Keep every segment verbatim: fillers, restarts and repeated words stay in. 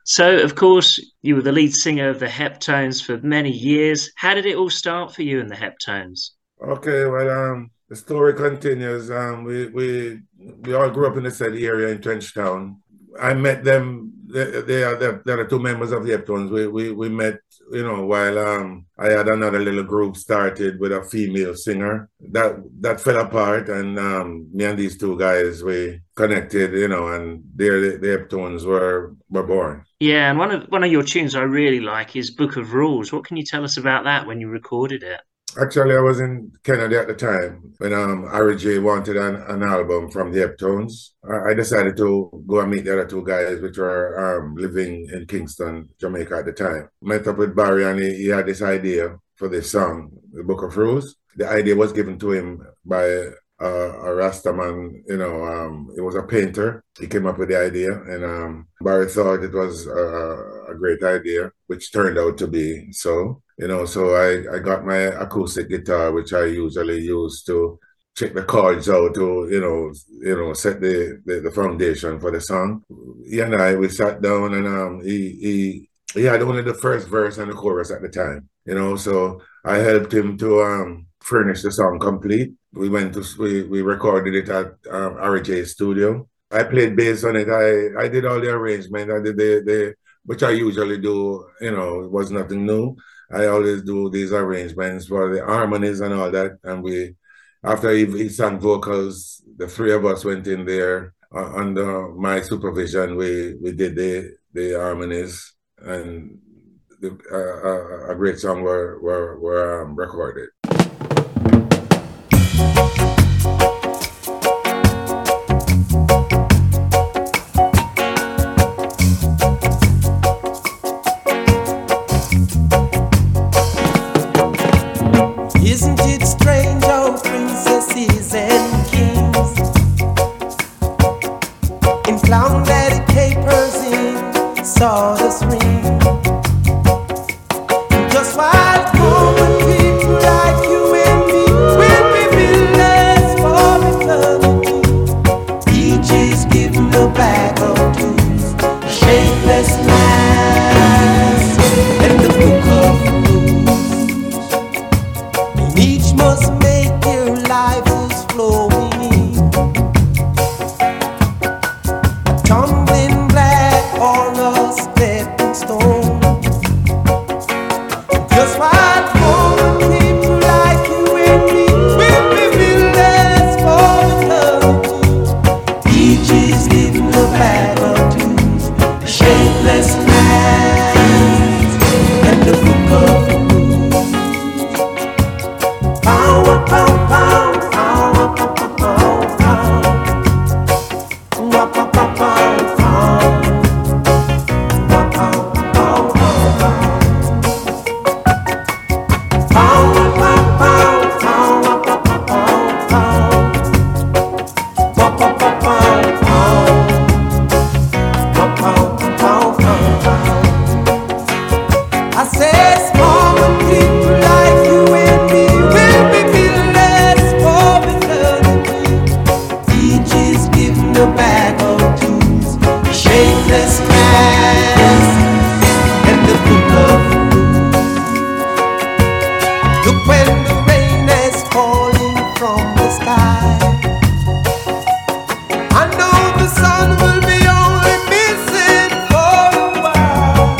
So, of course, you were the lead singer of the Heptones for many years. How did it all start for you and the Heptones? Okay, well, um, the story continues. Um, we we we all grew up in the city area in Trenchtown. I met them. They, they are the, they are the two members of the Heptones. We we we met, you know, while um I had another little group started with a female singer. That that fell apart, and um me and these two guys we connected, you know, and there the, the Heptones were were born. Yeah, and one of one of your tunes I really like is Book of Rules. What can you tell us about that when you recorded it? Actually, I was in Canada at the time when um, Harry J wanted an, an album from the Heptones. I, I decided to go and meet the other two guys, which were um, living in Kingston, Jamaica at the time. Met up with Barry, and he, he had this idea for this song, The Book of Rules. The idea was given to him by uh, a Rastaman, you know, um, it was a painter. He came up with the idea, and um, Barry thought it was a, a great idea, which turned out to be so. You know, so I, I got my acoustic guitar, which I usually use to check the chords out to, you know, you know, set the, the, the foundation for the song. He and I, we sat down and um he he he had only the first verse and the chorus at the time, you know, so I helped him to um furnish the song complete. We went to we, we recorded it at um, R J's studio. I played bass on it. I I did all the arrangement. I did the the which I usually do, you know, it was nothing new. I always do these arrangements for the harmonies and all that. And we, after he, he sang vocals, the three of us went in there uh, under my supervision. We we did the the harmonies, and the, uh, a great song were were were um, recorded. Isn't it strange how princesses and kings in clown-daddy capers in sawdust ring? Just while common people like you and me will be villains for eternity. Each is given a bag of tools, a shapeless mask, and the book of each must make their lives flowing, a tumbling black or a stepping stone. Just while common people like you and me will be villains for eternity. Each is given a bag of tools, a shapeless mask, and the book of power, power, power, power, power, power, power, power, power, I say small people like you and me will be villains for eternity. Each is given a bag of tools, a shapeless mask, and the book of rules. Look when the rain is falling from the sky, I know the sun will be only missing for a while.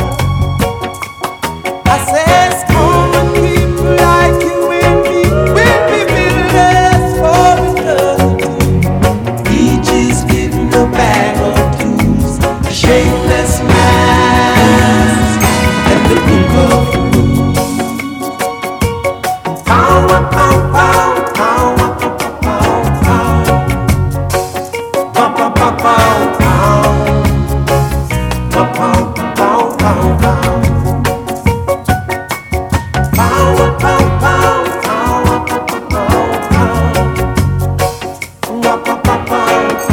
I says common people like you and me will be villains for eternity. Each is given a bag of tools, a shapeless mask, and the book of rules. Power, power, power, power, power, power, power, power, power, power, power, power, power, power, power. Power, power, power, power, power, power, power, power,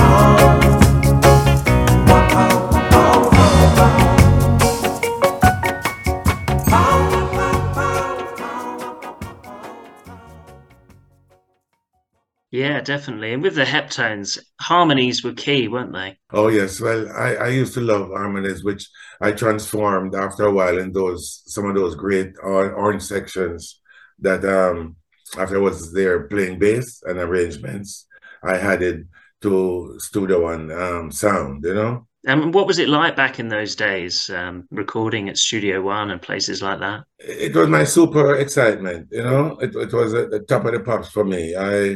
Yeah, yeah, definitely. And with the Heptones, harmonies were key, weren't they? Oh yes, well, I, I used to love harmonies, which I transformed after a while in those some of those great or- orange sections that um after I was there playing bass and arrangements, I had it to Studio One um sound, you know. And what was it like back in those days, um, recording at Studio One and places like that? It was my super excitement, you know. It, it was at the top of the pops for me. I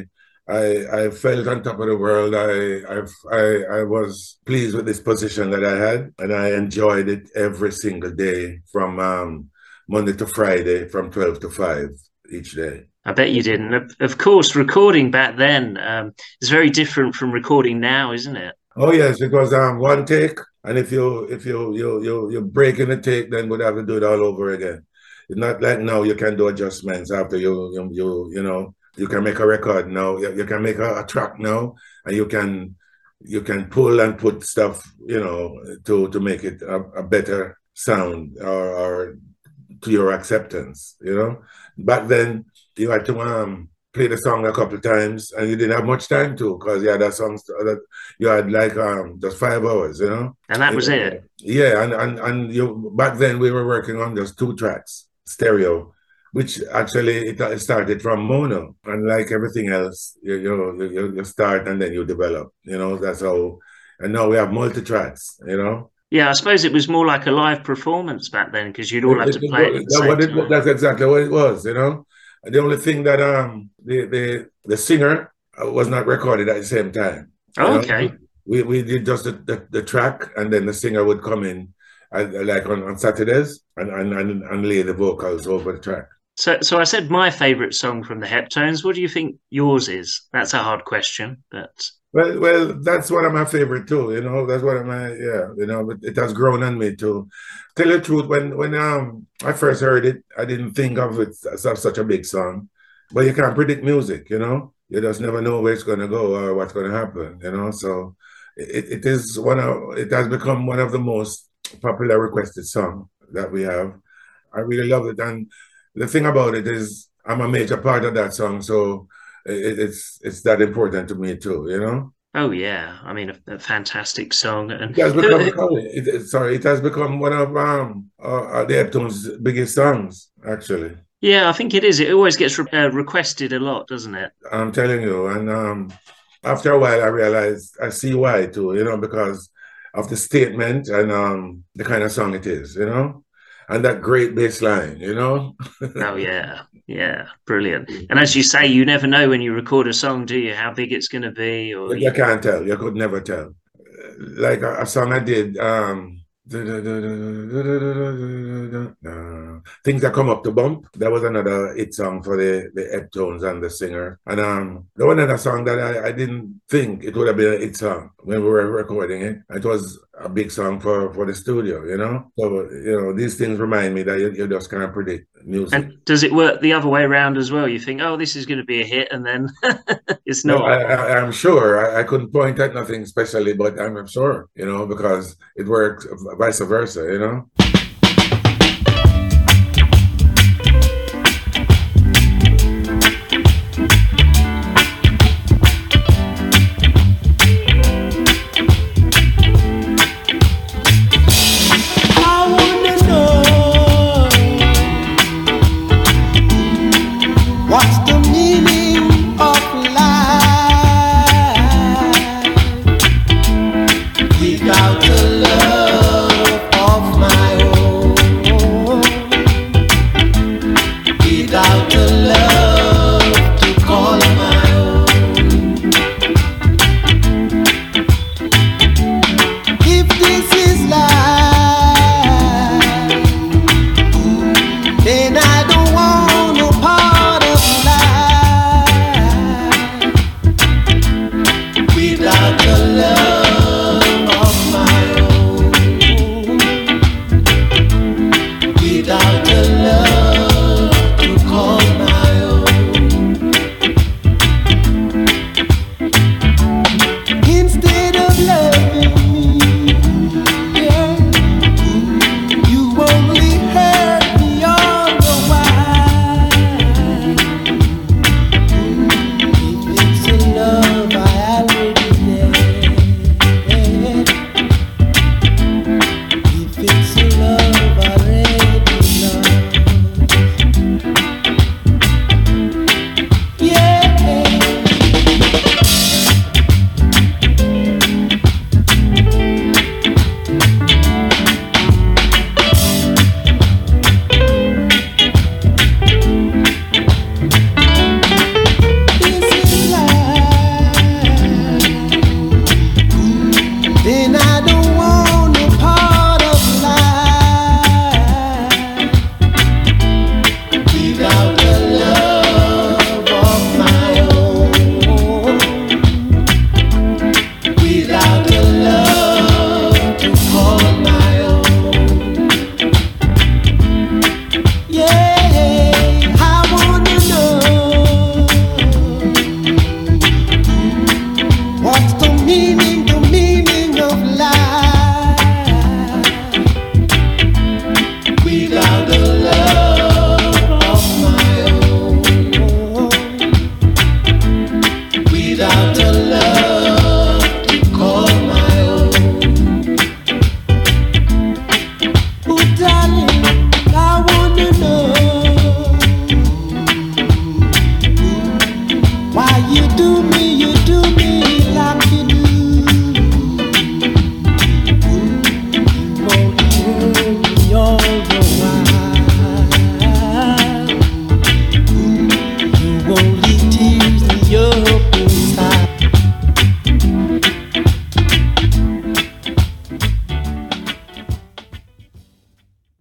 I I felt on top of the world. I I I, I was pleased with this position that I had, and I enjoyed it every single day from um, Monday to Friday, from twelve to five each day. I bet you didn't. Of, of course, recording back then um, is very different from recording now, isn't it? Oh yes, it was um one take, and if you if you you you you break in the take, then we'd have to do it all over again. It's not like now you can do adjustments after you you you, you know you can make a record now. You, you can make a, a track now, and you can you can pull and put stuff, you know, to to make it a, a better sound or, or to your acceptance. You know, back then you had to um. play the song a couple of times, and you didn't have much time to, because you had a song that you had like um just five hours, you know. And that was it. Yeah, and and and you back then we were working on just two tracks, stereo, which actually it, it started from mono, and like everything else, you, you know, you, you start and then you develop, you know. That's how. And now we have multi tracks, you know. Yeah, I suppose it was more like a live performance back then, because you'd all have to play it at the that, same what it, time. That's exactly what it was, you know. The only thing that um the the, the singer was not recorded at the same time. Oh, okay. We we did just the, the, the track, and then the singer would come in uh, like on, on Saturdays and, and, and, and lay the vocals over the track. So so I said my favourite song from the Heptones. What do you think yours is? That's a hard question, but Well, well, that's one of my favorite too. You know, that's one of my yeah. You know, but it has grown on me too. Tell you the truth, when when um I first heard it, I didn't think of it as such a big song. But you can't predict music. You know, you just never know where it's gonna go or what's gonna happen. You know, so it, it is one of it has become one of the most popular requested song that we have. I really love it, and the thing about it is I'm a major part of that song, so it, it's it's that important to me too, you know. Oh yeah, I mean a, a fantastic song, and it has become it, it, sorry, it has become one of um uh, the Heptones' biggest songs, actually. Yeah, I think it is. It always gets re uh, requested a lot, doesn't it? I'm telling you, and um, after a while, I realized I see why too, you know, because of the statement and um the kind of song it is, you know. And that great bass line, you know? Oh, yeah. Yeah. Brilliant. And as you say, you never know when you record a song, do you? How big it's going to be? Or you, you can't tell. You could never tell. Like a, a song I did, um, Things That Come Up to Bump. That was another hit song for the, the Heptones and the singer. And um, there was another song that I, I didn't think it would have been a hit song when we were recording it. It was a big song for, for the studio, you know? So, you know, these things remind me that you, you just can't predict music. And does it work the other way around as well? You think, oh, this is going to be a hit, and then it's not. No, I, I, I'm sure. I, I couldn't point at nothing especially, but I'm sure, you know, because it works vice versa, you know? Without the love of my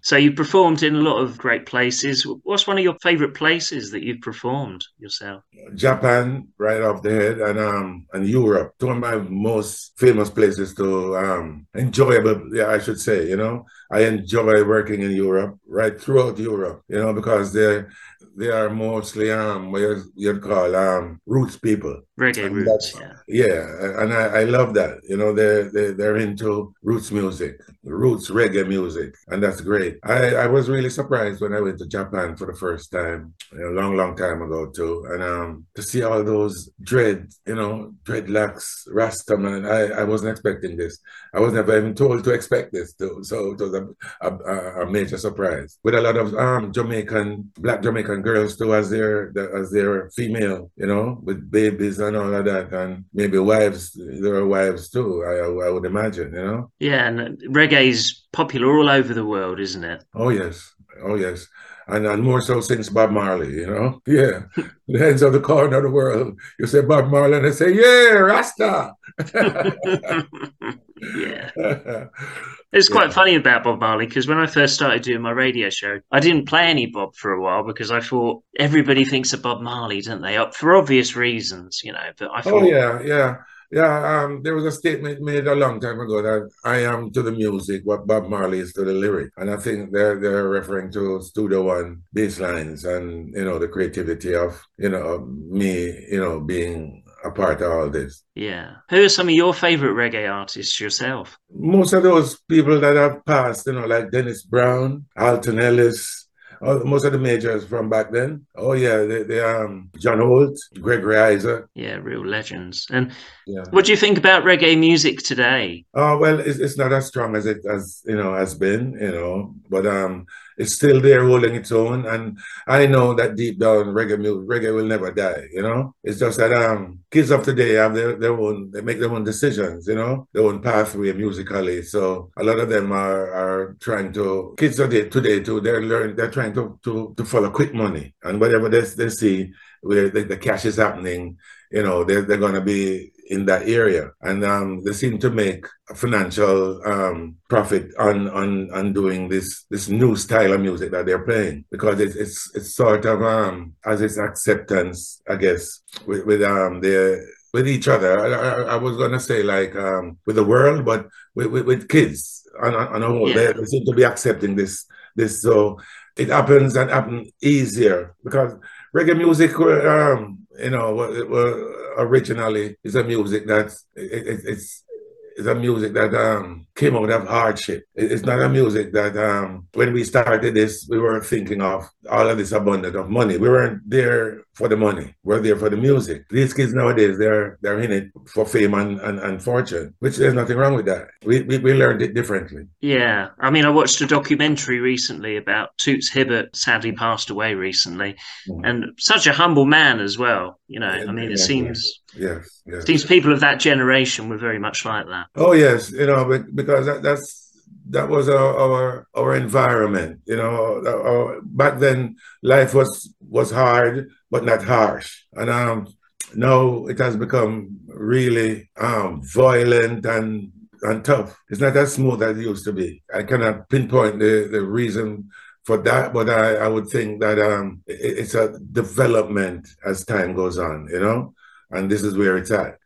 So you've performed in a lot of great places. What's one of your favourite places that you've performed yourself? Japan, right off the head, and um, and Europe. Two of my most famous places to um, enjoyable, yeah, I should say. You know, I enjoy working in Europe, right throughout Europe. You know, because they're they are mostly um what you'd call um roots people. Reggae And roots, that's- yeah. Yeah, and I, I love that. You know, they're, they they're into roots music, roots reggae music, and that's great. I, I was really surprised when I went to Japan for the first time, a long, long time ago too, and um to see all those dread, you know, dreadlocks, Rasta man. I, I wasn't expecting this. I was never even told to expect this too, so it was a, a, a major surprise. With a lot of um Jamaican, black Jamaican girls too, as their as their female, you know, with babies and all of that, and maybe wives. There are wives too, I, I would imagine, you know. Yeah, and reggae's popular all over the world, isn't it? Oh yes, oh yes, and and more so since Bob Marley, you know. Yeah, the ends of the corner of the world. You say Bob Marley, and they say, yeah, Rasta. Yeah. It's quite funny about Bob Marley, because when I first started doing my radio show, I didn't play any Bob for a while because I thought everybody thinks of Bob Marley, don't they? For obvious reasons, you know. But I thought, Oh yeah, yeah, yeah. Um, there was a statement made a long time ago that I am to the music what Bob Marley is to the lyric, and I think they're they're referring to Studio One bass lines and you know the creativity of you know me, you know, being a part of all this. yeah. Who are some of your favourite reggae artists yourself? Most of those people that have passed, you know, like Dennis Brown, Alton Ellis, all, most of the majors from back then. Oh yeah, they, they um John Holt, Gregory Isaac. Yeah, real legends. And Yeah. what do you think about reggae music today? Oh well, it's, it's not as strong as it as you know has been, you know, but um, it's still there holding its own. And I know that deep down, reggae music, reggae will never die. You know, it's just that um, kids of today have their, their own, they make their own decisions. You know, their own pathway musically. So a lot of them are are trying to kids of today today too. They're learn, they're trying to to to follow quick money and whatever they they see where the, the cash is happening. You know, they're they're gonna be in that area, and um, they seem to make a financial um, profit on on on doing this this new style of music that they're playing, because it's it's it's sort of um as its acceptance, I guess, with, with um the with each other. I, I, I was gonna say like um with the world, but with with, with kids on on a whole, Yeah. they, they seem to be accepting this this so it happens and happen easier because reggae music um you know wa- wa- originally is a music that's it, it, it's it's a music that um came out of hardship. It- It's not a music that um when we started this we were thinking of all of this abundance of money. We weren't there for the money. We're there for the music. These kids nowadays they're they're in it for fame and, and, and fortune, which there's nothing wrong with that. We, we we learned it differently. Yeah, I mean, I watched a documentary recently about Toots Hibbert, sadly passed away recently, Mhm. and such a humble man as well. You know, Yeah, I mean, it yeah, seems Yes, yes. seems people of that generation were very much like that. Oh yes, you know, be- because that, that's that was our, our our environment. You know, Our- our- back then life was was hard but not harsh, and um, now it has become really um violent and and tough. It's not as smooth as it used to be. I cannot pinpoint the the reason for that, but I, I would think that um it- it's a development as time goes on. You know, and this is where it's at.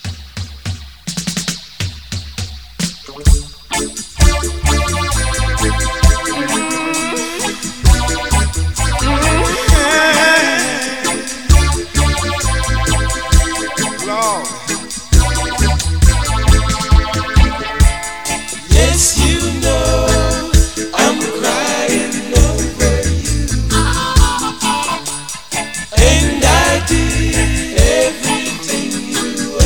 Lord. Yes, you know I'm crying over you, and I did everything you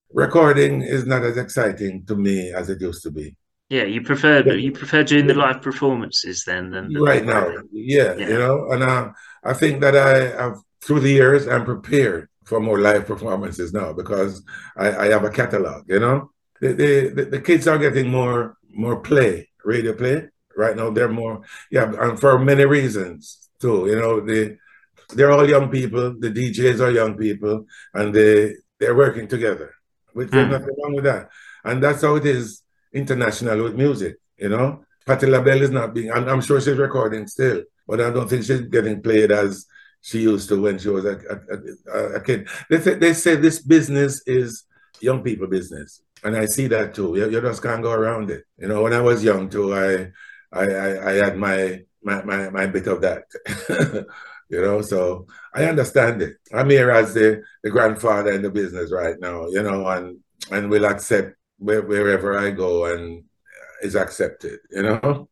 recording is not as exciting to me as it used to be. Yeah, you prefer you prefer doing the live performances then than the right now. Yeah, yeah, you know, and uh, I think that I have through the years I'm prepared for more live performances now because I, I have a catalog. You know, the, the the kids are getting more more play, radio play right now. They're more yeah, and for many reasons too. You know, they they're all young people. The D Js are young people, and they they're working together. Which there's mm. nothing wrong with that, and that's how it is international with music. You know, Patti LaBelle is not being. I'm, I'm sure she's recording still, but I don't think she's getting played as she used to when she was a, a, a, a kid. They say, they say this business is young people business, and I see that too. You, you just can't go around it. You know, when I was young too, I I I, I had my my, my my bit of that. You know, so I understand it. I'm here as the, the grandfather in the business right now, you know, and and will accept where, wherever I go and is accepted, you know?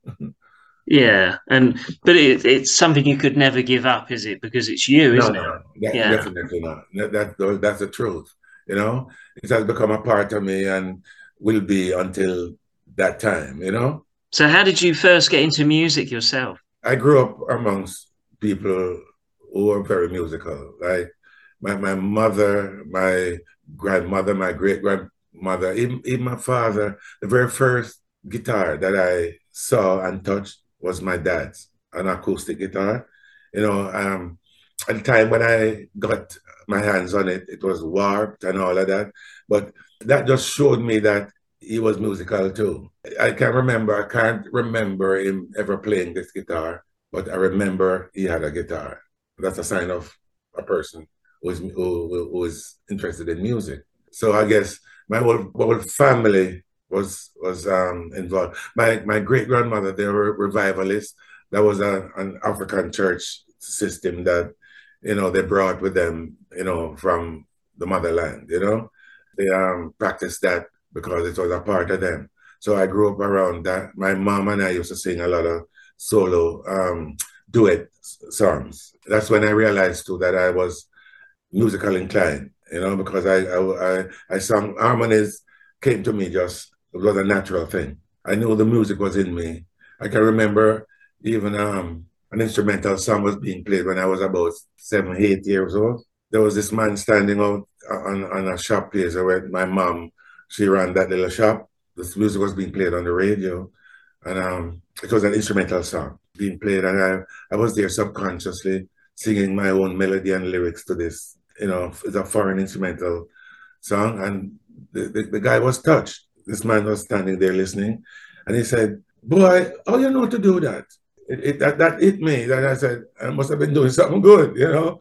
Yeah, and but it, it's something you could never give up, is it? Because it's you, no, isn't no, it? That, yeah. Definitely not. That, that, that's the truth, you know? It has become a part of me and will be until that time, you know? So how did you first get into music yourself? I grew up amongst people who were very musical. Like my, my mother, my grandmother, my great grandmother, even, even my father. The very first guitar that I saw and touched was my dad's, an acoustic guitar. You know, um, at the time when I got my hands on it, it was warped and all of that. But that just showed me that he was musical too. I can't remember, I can't remember him ever playing this guitar, but I remember he had a guitar. That's a sign of a person who is, who, who is interested in music. So I guess my whole, whole family was was um, involved. My my great grandmother, they were revivalists. That was a, an African church system that, you know, they brought with them, you know, from the motherland. You know, they um, practiced that because it was a part of them. So I grew up around that. My mom and I used to sing a lot of solo um, duet songs. That's when I realized too that I was musical inclined, you know, because I I, I, I sang harmonies came to me just, it was a natural thing. I knew the music was in me. I can remember even um, an instrumental song was being played when I was about seven, eight years old. There was this man standing out on, on a shop place where my mom, she ran that little shop. This music was being played on the radio. And um, it was an instrumental song being played. And I, I was there subconsciously singing my own melody and lyrics to this. You know, it's a foreign instrumental song. And the, the, the guy was touched. This man was standing there listening. And he said, boy, how you know to do that? It, it, that, that hit me. And I said, I must have been doing something good, you know?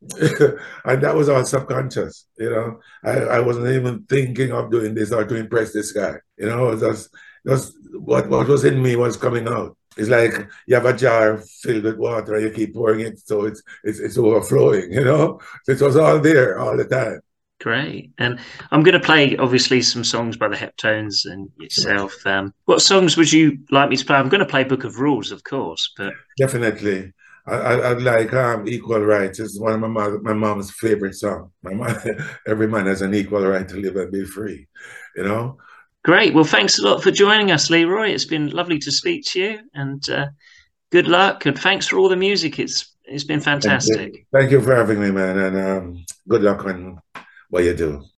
And that was all subconscious, you know. I, I wasn't even thinking of doing this or to impress this guy, you know. It was just, just what, what was in me was coming out. It's like you have a jar filled with water and you keep pouring it, so it's it's, it's overflowing, you know. So it was all there all the time. Great. And I'm going to play, obviously, some songs by the Heptones and yourself. Um, what songs would you like me to play? I'm going to play Book of Rules, of course. But definitely. I, I'd like um, Equal Rights. It's one of my mother, my mom's favorite songs. My mom, every man has an equal right to live and be free, you know? Great. Well, thanks a lot for joining us, Leroy. It's been lovely to speak to you, and uh, good luck. And thanks for all the music. It's It's been fantastic. Thank you, Thank you for having me, man. And um, good luck on what you do.